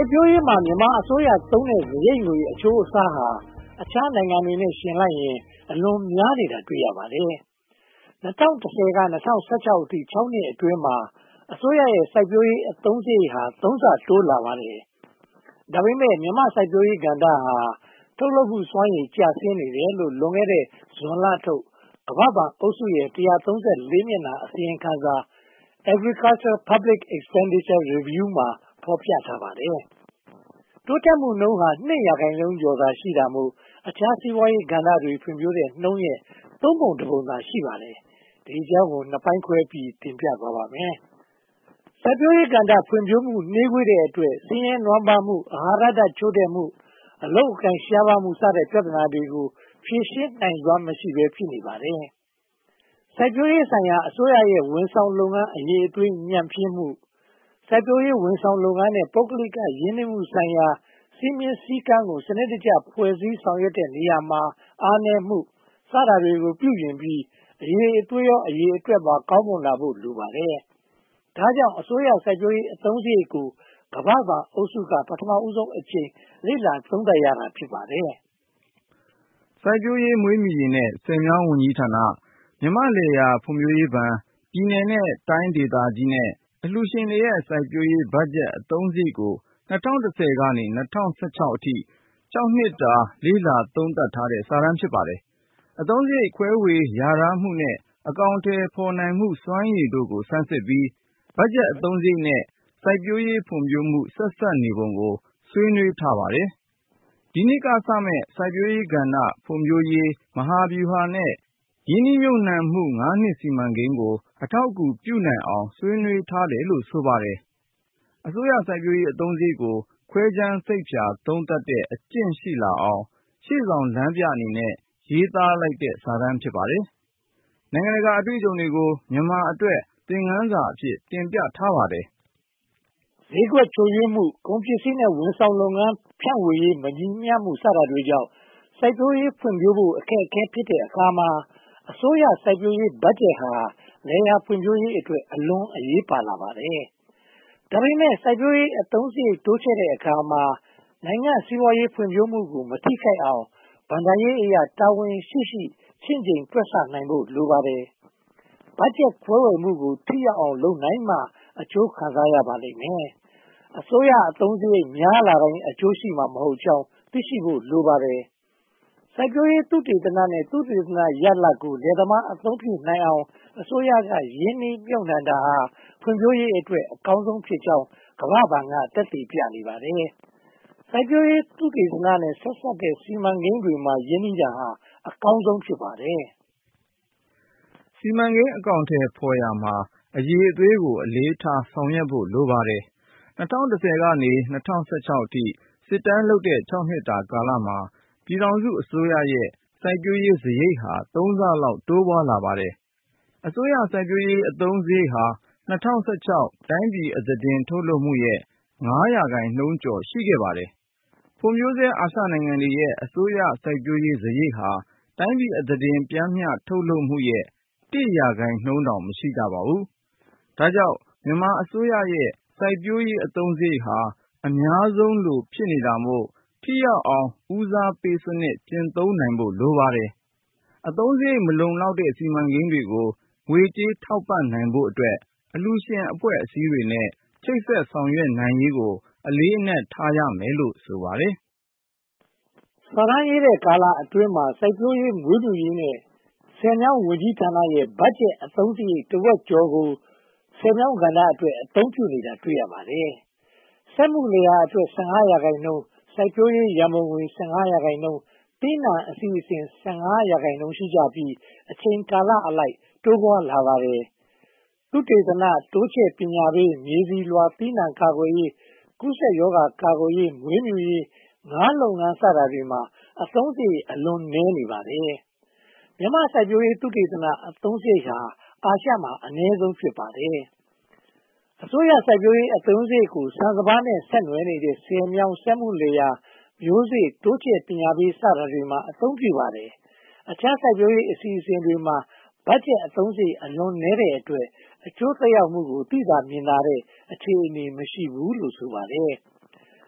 ပျိုးရေးမှာမြန်မာအစိုးရသုံးတဲ့စရိတ်ငွေအချိုးအစားဟာအခြားနိုင်ငံတွေနဲ့ယှဉ်လိုက်ရင်အလွန်များနေတာတွေ့ရပါတယ်။ ၂၀၁၀ ကနေ ၂၀၁၆ အထိ (၆) နှစ်အတွင်းမှာ အစိုးရရဲ့စိုက်ပျိုးရေးအသုံးစရိတ်ဟာ (၃) ဆ တိုးလာပါတယ်။ ဒါပေမဲ့ မြန်မာ့စိုက်ပျိုးရေးကဏ္ဍဟာ ထုတ်လုပ်မှုစွမ်းရည်ကျဆင်းနေတယ်လို့ လွန်ခဲ့တဲ့ဇွန်လထုတ် ကမ္ဘာ့ဘဏ်အုပ်စုရဲ့ (၁၃၄) မျက်နှာ အစီရင်ခံစာ Agriculture Public Expenditure Review မှာ ဖော်ပြထားပါတယ်။ တိုးတက်မှုနှုန်းဟာ (၂) ရာခိုင်နှုန်းကျော်သာရှိတာမို့ အခြားစီးပွားရေးကဏ္ဍတွေ ဖွံ့ဖြိုးတဲ့နှုန်းရဲ့ သုံးပုံတပုံသာ ရှိပါတယ်။ ဒီအကြောင်းကို နှစ်ပိုင်းခွဲပြီး တင်ပြသွားပါမယ်။ စိုက်ပျိုးရေးကဏ္ဍ ဖွံ့ဖြိုးမှုနှေးကွေးတဲ့အတွက် ဆင်းရဲနွမ်းပါးမှု၊ အာဟာရဓါတ်ချို့တဲ့မှု၊ အလုပ်အကိုင်ရှားပါးမှုစတဲ့ ပြဿနာတွေကို ဖြေရှင်းနိုင်စွမ်းမရှိဘဲ ဖြစ်နေပါတယ်။ စိုက်ပျိုးရေးဆိုင်ရာ အစိုးရရဲ့ဝန်ဆောင်လုပ်ငန်း အရည်အသွေးညံ့ဖျင်းမှု၊ စိုက်ပျိုးရေးဝန်ဆောင်လုပ်ငန်းနဲ့ ပုဂ္ဂလိကရင်းနှီးမှုဆိုင်ရာ စည်းမျဉ်းစည်းကမ်းကို စနစ်တကျ ဖွဲ့စည်းဆောင်ရွက်တဲ့နေရာမှာ အားနည်းမှု စတာတွေကို ပြုပြင်ပြီး အရည်အသွေးရော အရေအတွက်ပါ ကောင်းမွန်လာဖို့ လိုပါတယ်။ ဒါကြောင့် အစိုးရစိုက်ပျိုးရေးအသုံးစရိတ်ကို ကမ္ဘာ့ဘဏ်အုပ်စုက ပထမဆုံးအကြိမ် လေ့လာသုံးသပ်ရတာ ဖြစ်ပါတယ်။ စိုက်ပျိုးရေး၊ မွေးမြူရေးနဲ့ ဆည်မြောင်းဝန်ကြီးဌာန၊ မြန်မာ့လယ်ယာဖွံ့ဖြိုးရေးဘဏ်၊ ပြည်နယ်နဲ့တိုင်းဒေသကြီးနဲ့ အလှူရှင်တွေရဲ့ စိုက်ပျိုးရေးဘတ်ဂျက်အသုံးစရိတ်ကို ၂၀၁၀ ကနေ ၂၀၁၆ အထိ (၆) နှစ်တာ လေ့လာသုံးသပ်ထားတဲ့ စာတမ်းဖြစ်ပါတယ်။ အသုံးစရိတ်ခွဲဝေလျာထားမှုနဲ့ အကောင်အထည်ဖော်နိုင်မှုစွမ်းရည်တို့ကို ဆန်းစစ်ပြီး ဘတ်ဂျက်အသုံးစရိတ်နဲ့ စိုက်ပျိုးရေးဖွံ့ဖြိုးမှု ဆက်စပ်နေပုံကို ဆွေးနွေးထားပါတယ်။ ဒီနှစ်ကစမယ့် စိုက်ပျိုးရေးကဏ္ဍဖွံ့ဖြိုးရေး မဟာဗျူဟာနဲ့ ရင်းနှီးမြုပ်နံှမှု (၅) နှစ်စီမံကိန်းကို အထောက်အကူပြုနိုင်အောင် ဆွေးနွေးထားတယ်လို့ ဆိုပါတယ်။ အစိုးရစိုက်ပျိုးရေးအသုံးစရိတ်ကို ခွဲခြမ်းစိတ်ဖြာသုံးသပ်တဲ့အကျင့်ရှိလာအောင် ရှေ့ဆောင်လမ်းပြအနေနဲ့ ရေးသားလိုက်တဲ့ စာတမ်းဖြစ်ပါတယ်။ နိုင်ငံတကာအတွေ့အကြုံတွေကို မြန်မာအတွက် သင်ခန်းစာအဖြစ် တင်ပြထားပါတယ်။ ဈေးကွက်ချို့ယွင်းမှု၊ ကုန်ပစ္စည်းနဲ့ ဝန်ဆောင်လုပ်ငန်းဖြန့်ဝေရေး မညီမျှမှု စတာတွေကြောင့် စိုက်ပျိုးရေးဖွံ့ဖြိုးဖို့ အခက်အခဲဖြစ်တဲ့အခါမှာ အစိုးရစိုက်ပျိုးရေးဘတ်ဂျက်ဟာ လယ်ယာဖွံ့ဖြိုးရေးအတွက် အလွန်အရေးပါလာပါတယ်။ ဒါပေမဲ့ စိုက်ပျိုးရေးအသုံးစရိတ်တိုးချဲ့တဲ့အခါမှာ နိုင်ငံ့စီးပွားရေးဖွံ့ဖြိုးမှုကို မထိခိုက်အောင် ဘဏ္ဍာရေးအရ တာဝန်ရှိရှိ ချင့်ချိန်တွက်ဆနိုင်ဖို့ လိုပါတယ်။ ဘတ်ဂျက်ခွဲဝေမှုကို ထိရောက်အောင်လုပ်နိုင်မှ အကျိုးခံစားရပါလိမ့်မယ်။ အစိုးရအသုံးစရိတ်များလာတိုင်း အကျိုးရှိမှာမဟုတ်ကြောင်း သိရှိဖို့ လိုပါတယ်။ စိုက်ပျိုးရေးသုတေသနနဲ့ သုတေသနရလဒ်ကို လယ်သမားအသုံးပြုနိုင်အောင် အစိုးရက ရင်းနှီးမြုပ်နံှတာဟာ ဖွံ့ဖြိုးရေးအတွက် အကောင်းဆုံးဖြစ်ကြောင်း ကမ္ဘာ့ဘဏ်က သက်သေပြနေပါတယ်။ စိုက်ပျိုးရေးသုတေသနနဲ့ ဆက်စပ်တဲ့ စီမံကိန်းတွေမှာ ရင်းနှီးတာဟာ အကောင်းဆုံး ဖြစ်ပါတယ်။ စီမံကိန်းအကောင်အထည်ဖော်ရာမှာ အရည်အသွေးကို အလေးထားဆောင်ရွက်ဖို့ လိုပါတယ်။ ၂၀၁၀ ကနေ ၂၀၁၆ အထိ စစ်တမ်းလုပ်တဲ့ (၆) နှစ်တာကာလမှာ ပြည်ထောင်စုအစိုးရရဲ့ စိုက်ပျိုးရေးစရိတ်ဟာ (၃) ဆလောက် တိုးပွားလာပါတယ်။ အစိုးရစိုက်ပျိုးရေးအသုံးစရိတ်ဟာ ၂၀၁၆ တိုင်းပြည်အသားတင်ထုတ်လုပ်မှုရဲ့ (၅) ရာခိုင်နှုန်းကျော် ရှိခဲ့ပါတယ်။ ဖွံ့ဖြိုးဆဲအာရှနိုင်ငံတွေရဲ့ အစိုးရစိုက်ပျိုးရေးစရိတ်ဟာ တိုင်းပြည်အသားတင်ပျမ်းမျှထုတ်လုပ်မှုရဲ့ (၁) ရာခိုင်နှုန်းတောင် မရှိကြပါဘူး။ ဒါကြောင့် မြန်မာအစိုးရရဲ့ စိုက်ပျိုးရေးအသုံးစရိတ်ဟာ အများဆုံးလို ဖြစ်နေတာမို့ ထိရောက်အောင် ဦးစားပေးစနစ် ကျင့်သုံးနိုင်ဖို့ လိုပါတယ်။ အသုံးစရိတ်မလုံလောက်တဲ့ စီမံကိန်းတွေကို ငွေကြေးထောက်ပံ့နိုင်ဖို့အတွက် အလှူရှင်အဖွဲ့အစည်းတွေနဲ့ ချိတ်ဆက်ဆောင်ရွက်နိုင်ရေးကို အလေးအနက်ထားရမယ်လို့ ဆိုပါတယ်။ စာတမ်းရေးတဲ့ကာလအတွင်းမှာ စိုက်ပျိုးရေး၊ မွေးမြူရေးနဲ့ ဆည်မြောင်းဝန်ကြီးဌာနရဲ့ ဘတ်ဂျက်အသုံးစရိတ်တဝက်ကျော်ကို ဆည်မြောင်းကဏ္ဍအတွက် အသုံးပြုနေတာ တွေ့ရပါတယ်။ စက်မှုလယ်ယာအတွက် (၁၅) ရာခိုင်နှုန်း၊ စိုက်ပျိုးရေးရန်ပုံငွေ (၁၅) ရာခိုင်နှုန်း၊ သီးနံှအစီအစဉ် (၁၅) ရာခိုင်နှုန်းရှိကြပြီး အချိန်ကာလအလိုက် တိုးပွားလာပါတယ်။ သုတေသန၊ တိုးချဲ့ပညာပေး၊ မြေဆီလွှာသီးနံှကာကွယ်ရေး၊ ကူးစက်ရောဂါကာကွယ်ရေး၊ မွေးမြူရေး၊ ငါးလုပ်ငန်း စတာတွေမှာ အသုံးစရိတ်အလွန်နည်းနေပါတယ်။ မြန်မာ့စိုက်ပျိုးရေးသုတေသန အသုံးစရိတ်ဟာ အာရှမှာ အနည်းဆုံး ဖြစ်ပါတယ်။ အစိုးရစိုက်ပျိုးရေးအသုံးစရိတ်ကို ဆန်စပါးနဲ့ ဆက်နွှယ်နေတဲ့ ဆည်မြောင်းစက်မှုလယ်ယာ၊ မျိုးစေ့တိုးချဲ့ပညာပေး စတာတွေမှာ အသုံးပြုပါတယ်။ အခြားစိုက်ပျိုးရေးအစီအစဉ်တွေမှာ ဘတ်ဂျက်အသုံးစရိတ် အလွန်နည်းတဲ့အတွက် အကျိုးသက်ရောက်မှုကို သိသာမြင်သာတဲ့ အခြေအနေ မရှိဘူးလို့ ဆိုပါတယ်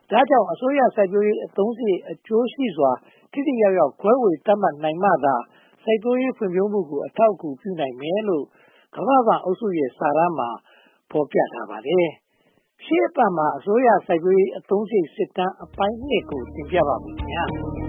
ဒါကြောင့်အစိုးရစိုက်ပျိုးရေးအသုံးစရိတ်အကျိုးရှိစွာထိထိရောက်ရောက်ခွဲဝေသတ်မှတ်နိုင်မှသာစိုက်ပျိုးရေးဖွံ့ဖြိုးမှုကိုအထောက်အကူပြုနိုင်မယ်လို့ကမ္ဘာ့ဘဏ်အုပ်စုရဲ့စာတမ်းမှာဖော်ပြထားပါတယ်။ရှေ့အပတ်မှာအစိုးရစိုက်ပျိုးရေးအသုံးစရိတ်စစ်တမ်းအပိုင်း 2 ကိုတင်ပြပါမယ်ခင်ဗျာ။